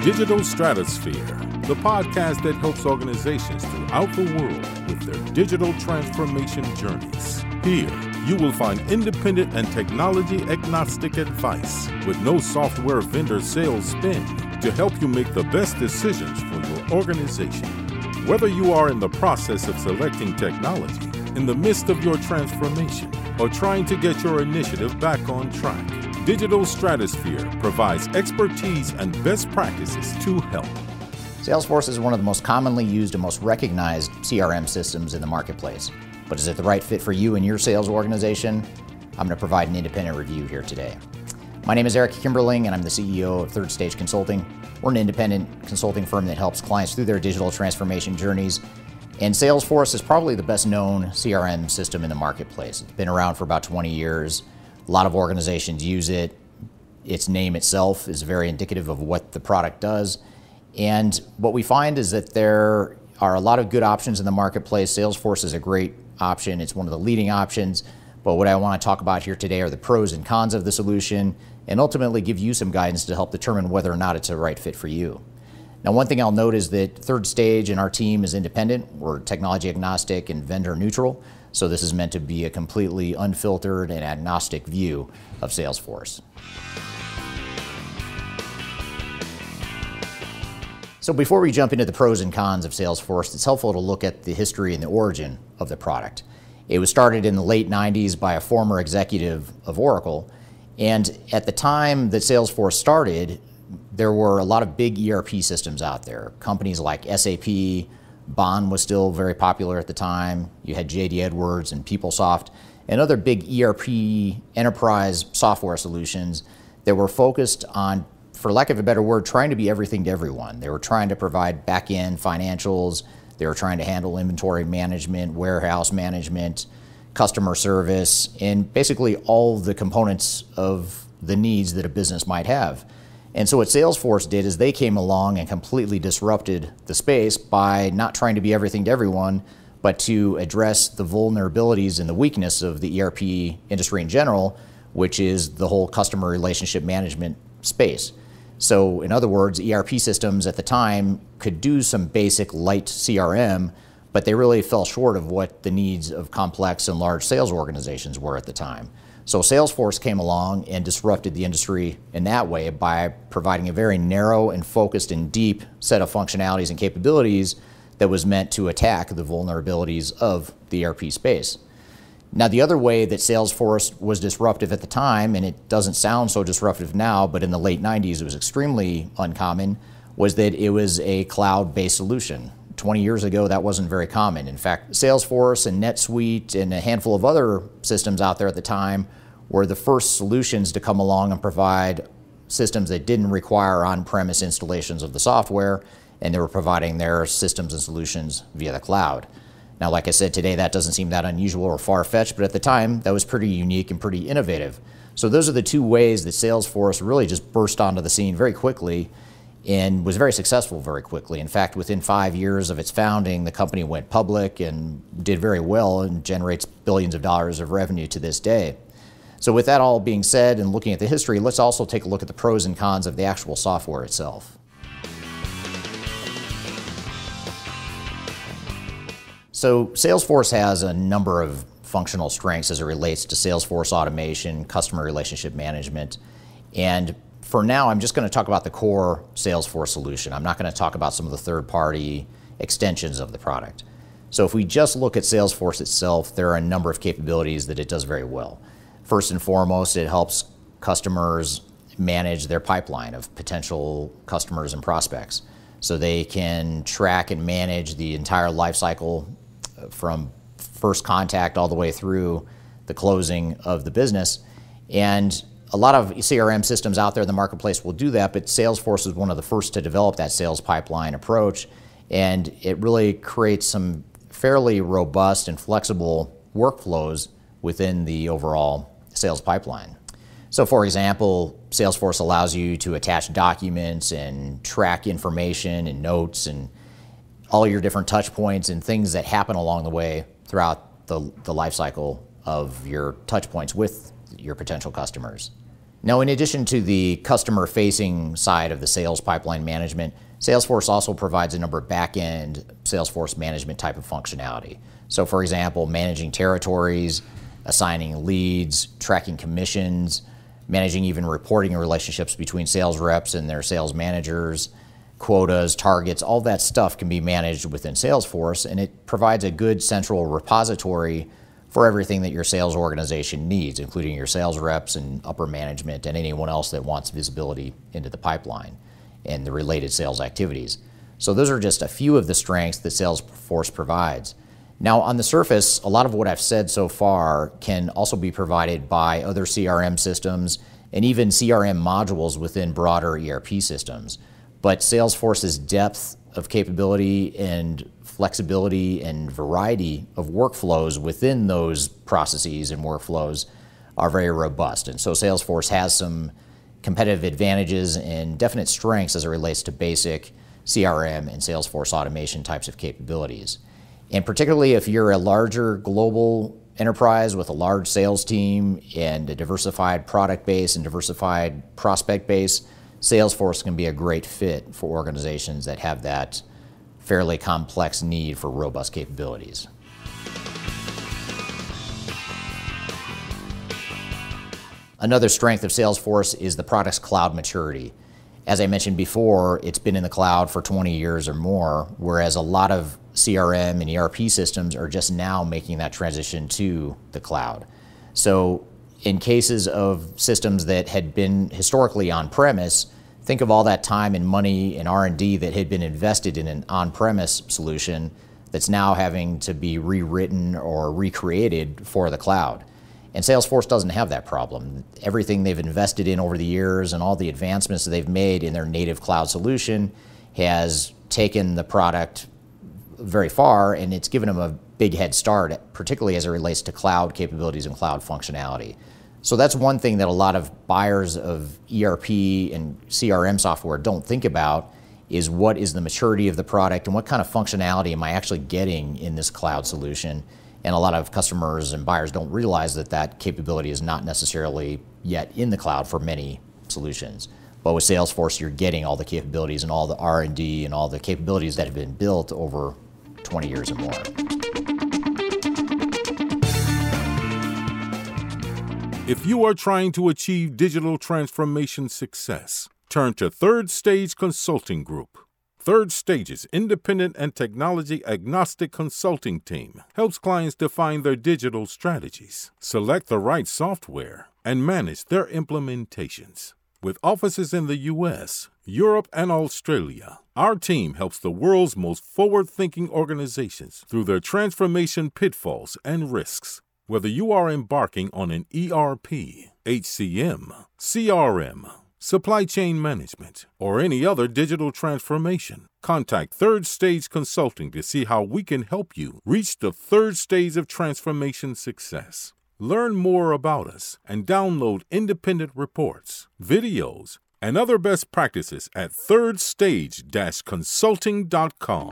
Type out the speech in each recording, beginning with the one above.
Digital Stratosphere, the podcast that helps organizations throughout the world with their digital transformation journeys. Here, you will find independent and technology-agnostic advice with no software vendor sales spin to help you make the best decisions for your organization. Whether you are in the process of selecting technology, in the midst of your transformation, or trying to get your initiative back on track, Digital Stratosphere provides expertise and best practices to help. Salesforce is one of the most commonly used and most recognized CRM systems in the marketplace. But is it the right fit for you and your sales organization? I'm going to provide an independent review here today. My name is Eric Kimberling, and I'm the CEO of Third Stage Consulting. We're an independent consulting firm that helps clients through their digital transformation journeys. And Salesforce is probably the best known CRM system in the marketplace. It's been around for about 20 years. A lot of organizations use it. Its name itself is very indicative of what the product does. And what we find is that there are a lot of good options in the marketplace. Salesforce is a great option. It's one of the leading options. But what I want to talk about here today are the pros and cons of the solution, and ultimately give you some guidance to help determine whether or not it's a right fit for you. Now, one thing I'll note is that Third Stage and our team is independent. We're technology agnostic and vendor neutral. So this is meant to be a completely unfiltered and agnostic view of Salesforce. So before we jump into the pros and cons of Salesforce, it's helpful to look at the history and the origin of the product. It was started in the late 90s by a former executive of Oracle. And at the time that Salesforce started, there were a lot of big ERP systems out there. Companies like SAP, Bond was still very popular at the time. You had JD Edwards and PeopleSoft and other big ERP enterprise software solutions that were focused on, for lack of a better word, trying to be everything to everyone. They were trying to provide back-end financials. They were trying to handle inventory management, warehouse management, customer service, and basically all the components of the needs that a business might have. And so what Salesforce did is they came along and completely disrupted the space by not trying to be everything to everyone, but to address the vulnerabilities and the weakness of the ERP industry in general, which is the whole customer relationship management space. So in other words, ERP systems at the time could do some basic light CRM, but they really fell short of what the needs of complex and large sales organizations were at the time. So Salesforce came along and disrupted the industry in that way by providing a very narrow and focused and deep set of functionalities and capabilities that was meant to attack the vulnerabilities of the ERP space. Now, the other way that Salesforce was disruptive at the time, and it doesn't sound so disruptive now, but in the late 90s it was extremely uncommon, was that it was a cloud-based solution. 20 years ago, that wasn't very common. In fact, Salesforce and NetSuite and a handful of other systems out there at the time were the first solutions to come along and provide systems that didn't require on-premise installations of the software, and they were providing their systems and solutions via the cloud. Now, like I said, today that doesn't seem that unusual or far-fetched, but at the time, that was pretty unique and pretty innovative. So those are the two ways that Salesforce really just burst onto the scene very quickly and was very successful very quickly. In fact, within 5 years of its founding, the company went public and did very well and generates billions of dollars of revenue to this day. So with that all being said and looking at the history, let's also take a look at the pros and cons of the actual software itself. So Salesforce has a number of functional strengths as it relates to Salesforce automation, customer relationship management, and for now, I'm just going to talk about the core Salesforce solution. I'm not going to talk about some of the third-party extensions of the product. So if we just look at Salesforce itself, there are a number of capabilities that it does very well. First and foremost, it helps customers manage their pipeline of potential customers and prospects. So they can track and manage the entire life cycle from first contact all the way through the closing of the business. And a lot of CRM systems out there in the marketplace will do that, but Salesforce is one of the first to develop that sales pipeline approach, and it really creates some fairly robust and flexible workflows within the overall sales pipeline. So for example, Salesforce allows you to attach documents and track information and notes and all your different touch points and things that happen along the way throughout the life cycle of your touch points with your potential customers. Now, in addition to the customer-facing side of the sales pipeline management, Salesforce also provides a number of back-end Salesforce management type of functionality. So, for example, managing territories, assigning leads, tracking commissions, managing even reporting relationships between sales reps and their sales managers, quotas, targets, all that stuff can be managed within Salesforce, and it provides a good central repository for everything that your sales organization needs, including your sales reps and upper management and anyone else that wants visibility into the pipeline and the related sales activities. So those are just a few of the strengths that Salesforce provides. Now, on the surface, a lot of what I've said so far can also be provided by other CRM systems and even CRM modules within broader ERP systems. But Salesforce's depth of capability and flexibility and variety of workflows within those processes and workflows are very robust. And so Salesforce has some competitive advantages and definite strengths as it relates to basic CRM and Salesforce automation types of capabilities. And particularly if you're a larger global enterprise with a large sales team and a diversified product base and diversified prospect base, Salesforce can be a great fit for organizations that have that fairly complex need for robust capabilities. Another strength of Salesforce is the product's cloud maturity. As I mentioned before, it's been in the cloud for 20 years or more, whereas a lot of CRM and ERP systems are just now making that transition to the cloud. So in cases of systems that had been historically on-premise, think of all that time and money and R&D that had been invested in an on-premise solution that's now having to be rewritten or recreated for the cloud. And Salesforce doesn't have that problem. Everything they've invested in over the years and all the advancements that they've made in their native cloud solution has taken the product very far, and it's given them a big head start, particularly as it relates to cloud capabilities and cloud functionality. So that's one thing that a lot of buyers of ERP and CRM software don't think about, is what is the maturity of the product and what kind of functionality am I actually getting in this cloud solution. And a lot of customers and buyers don't realize that that capability is not necessarily yet in the cloud for many solutions. But with Salesforce, you're getting all the capabilities and all the R&D and all the capabilities that have been built over 20 years or more. If you are trying to achieve digital transformation success, turn to Third Stage Consulting Group. Third Stage's independent and technology-agnostic consulting team helps clients define their digital strategies, select the right software, and manage their implementations. With offices in the U.S., Europe, and Australia, our team helps the world's most forward-thinking organizations through their transformation pitfalls and risks. Whether you are embarking on an ERP, HCM, CRM, supply chain management, or any other digital transformation, contact Third Stage Consulting to see how we can help you reach the third stage of transformation success. Learn more about us and download independent reports, videos, and other best practices at thirdstage-consulting.com.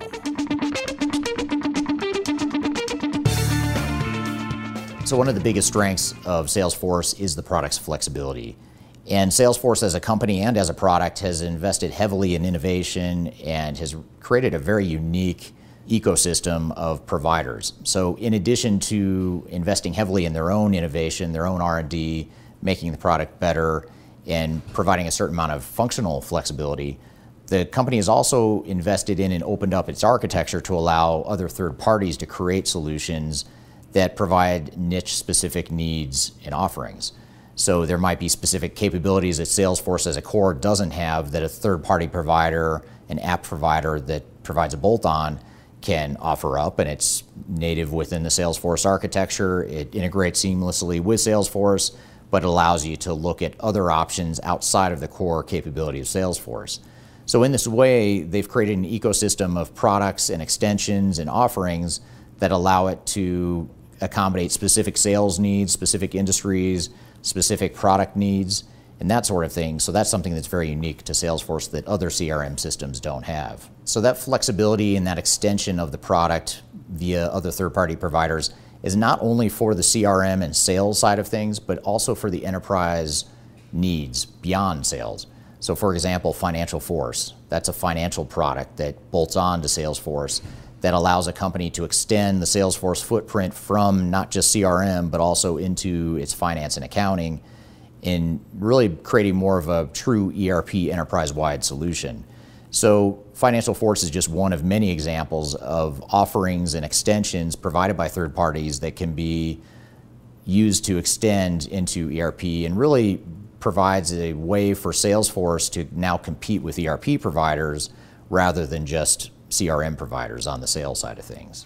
So one of the biggest strengths of Salesforce is the product's flexibility. And Salesforce as a company and as a product has invested heavily in innovation and has created a very unique ecosystem of providers. So in addition to investing heavily in their own innovation, their own R&D, making the product better, and providing a certain amount of functional flexibility, the company has also invested in and opened up its architecture to allow other third parties to create solutions that provide niche-specific needs and offerings. So there might be specific capabilities that Salesforce as a core doesn't have that a third-party provider, an app provider that provides a bolt-on can offer up, and it's native within the Salesforce architecture. It integrates seamlessly with Salesforce, but it allows you to look at other options outside of the core capability of Salesforce. So in this way, they've created an ecosystem of products and extensions and offerings that allow it to accommodate specific sales needs, specific industries, specific product needs, and that sort of thing. So that's something that's very unique to Salesforce that other CRM systems don't have. So that flexibility and that extension of the product via other third-party providers is not only for the CRM and sales side of things, but also for the enterprise needs beyond sales. So for example, Financial Force, that's a financial product that bolts on to Salesforce that allows a company to extend the Salesforce footprint from not just CRM, but also into its finance and accounting, in really creating more of a true ERP enterprise-wide solution. So Financial Force is just one of many examples of offerings and extensions provided by third parties that can be used to extend into ERP, and really provides a way for Salesforce to now compete with ERP providers rather than just CRM providers on the sales side of things.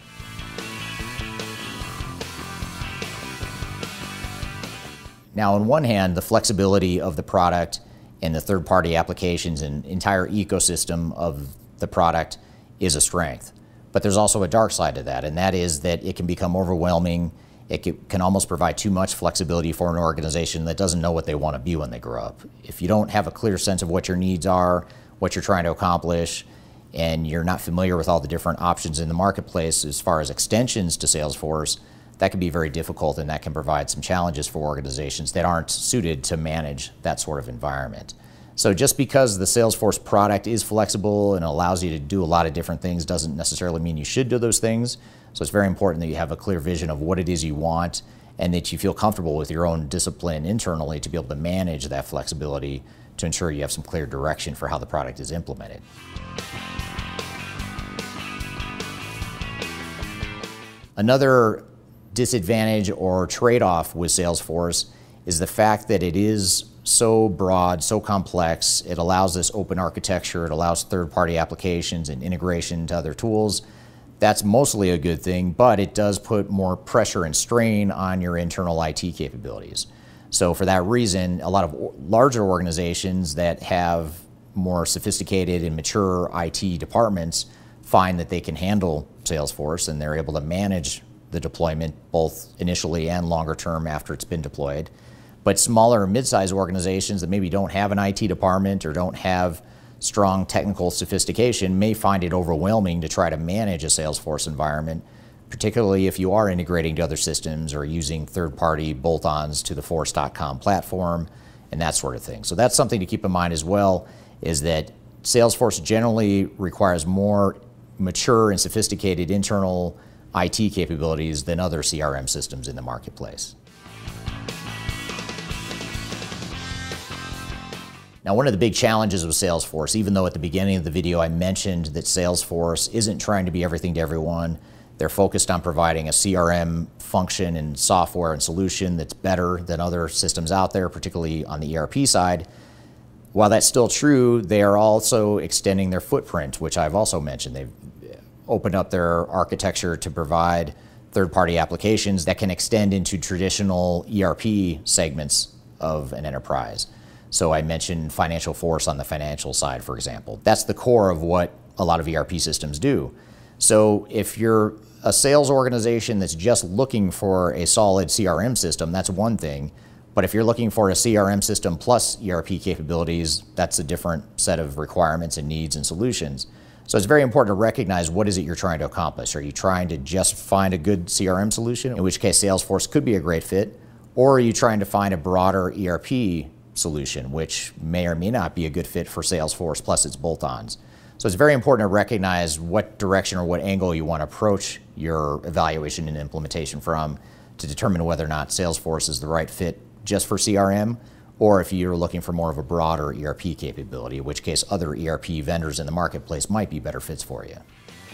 Now, on one hand, the flexibility of the product and the third-party applications and entire ecosystem of the product is a strength. But there's also a dark side to that, and that is that it can become overwhelming. It can almost provide too much flexibility for an organization that doesn't know what they want to be when they grow up. If you don't have a clear sense of what your needs are, what you're trying to accomplish, and you're not familiar with all the different options in the marketplace as far as extensions to Salesforce, that can be very difficult, and that can provide some challenges for organizations that aren't suited to manage that sort of environment. So just because the Salesforce product is flexible and allows you to do a lot of different things doesn't necessarily mean you should do those things. So it's very important that you have a clear vision of what it is you want, and that you feel comfortable with your own discipline internally to be able to manage that flexibility to ensure you have some clear direction for how the product is implemented. Another disadvantage or trade-off with Salesforce is the fact that it is so broad, so complex. It allows this open architecture. It allows third-party applications and integration to other tools. That's mostly a good thing, but it does put more pressure and strain on your internal IT capabilities. So for that reason, a lot of larger organizations that have more sophisticated and mature IT departments find that they can handle Salesforce, and they're able to manage the deployment both initially and longer term after it's been deployed. But smaller or mid-sized organizations that maybe don't have an IT department or don't have strong technical sophistication may find it overwhelming to try to manage a Salesforce environment, particularly if you are integrating to other systems or using third-party bolt-ons to the Force.com platform and that sort of thing. So that's something to keep in mind as well, is that Salesforce generally requires more mature and sophisticated internal IT capabilities than other CRM systems in the marketplace. Now, one of the big challenges with Salesforce, even though at the beginning of the video I mentioned that Salesforce isn't trying to be everything to everyone, they're focused on providing a CRM function and software and solution that's better than other systems out there, particularly on the ERP side. While that's still true, they are also extending their footprint, which I've also mentioned. They've opened up their architecture to provide third-party applications that can extend into traditional ERP segments of an enterprise. So I mentioned Financial Force on the financial side, for example. That's the core of what a lot of ERP systems do. So if you're a sales organization that's just looking for a solid CRM system, that's one thing. But if you're looking for a CRM system plus ERP capabilities, that's a different set of requirements and needs and solutions. So it's very important to recognize what is it you're trying to accomplish. Are you trying to just find a good CRM solution, in which case Salesforce could be a great fit, or are you trying to find a broader ERP solution, which may or may not be a good fit for Salesforce plus its bolt-ons? So it's very important to recognize what direction or what angle you want to approach your evaluation and implementation from to determine whether or not Salesforce is the right fit just for CRM, or if you're looking for more of a broader ERP capability, in which case other ERP vendors in the marketplace might be better fits for you.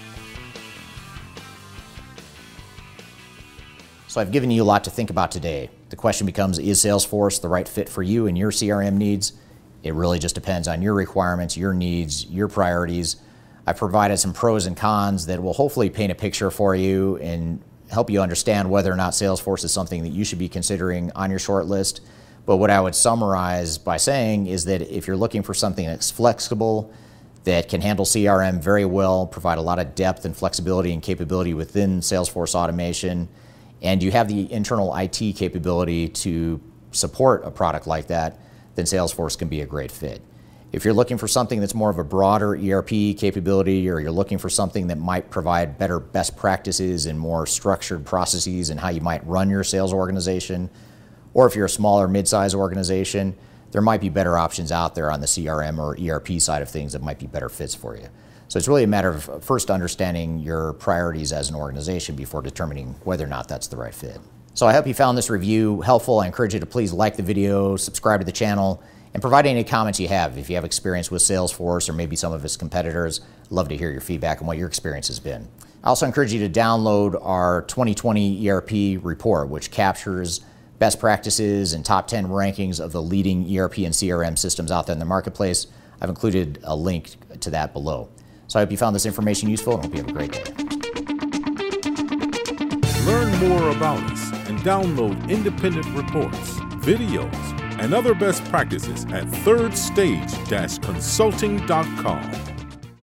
So I've given you a lot to think about today. The question becomes, is Salesforce the right fit for you and your CRM needs? It really just depends on your requirements, your needs, your priorities. I've provided some pros and cons that will hopefully paint a picture for you and help you understand whether or not Salesforce is something that you should be considering on your short list. But what I would summarize by saying is that if you're looking for something that's flexible, that can handle CRM very well, provide a lot of depth and flexibility and capability within Salesforce automation, and you have the internal IT capability to support a product like that, then Salesforce can be a great fit. If you're looking for something that's more of a broader ERP capability, or you're looking for something that might provide better best practices and more structured processes and how you might run your sales organization, or if you're a smaller mid-sized organization, there might be better options out there on the CRM or ERP side of things that might be better fits for you. So it's really a matter of first understanding your priorities as an organization before determining whether or not that's the right fit. So I hope you found this review helpful. I encourage you to please like the video, subscribe to the channel, and provide any comments you have. If you have experience with Salesforce or maybe some of its competitors, I'd love to hear your feedback on what your experience has been. I also encourage you to download our 2020 ERP report, which captures best practices and top 10 rankings of the leading ERP and CRM systems out there in the marketplace. I've included a link to that below. So I hope you found this information useful and hope you have a great day. Learn more about us and download independent reports, videos, and other best practices at thirdstage-consulting.com.